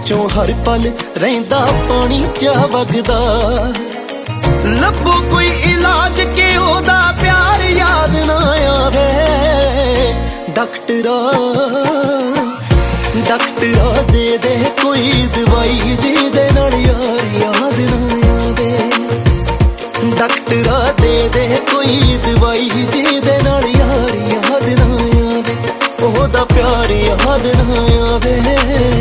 ਵਿੱਚੋਂ ਹਰ ਪਲ ਰਹਿੰਦਾ ਪਾਣੀ ਜਾ ਵਗਦਾ। ਲੱਭੋ ਕੋਈ ਇਲਾਜ ਕਿ ਉਹਦਾ ਪਿਆਰ ਯਾਦ ਨਾ ਆਵੇ। ਡਾਕਟਰਾ ਡਾਕਟਰਾ ਦੇ ਦੇ ਕੋਈ ਦਵਾਈ ਜਿਹਦੇ ਨਾਲ ਯਾਰ ਯਾਦ ਨਾ ਆਵੇ। ਡਾਕਟਰਾ ਦੇ ਦੇ ਕੋਈ ਦਵਾਈ ਜਿਹਦੇ ਨਾਲ ਯਾਰ ਯਾਦ ਨਾ ਆਵੇ। ਉਹਦਾ ਪਿਆਰ ਯਾਦ ਨਾ ਆਵੇ।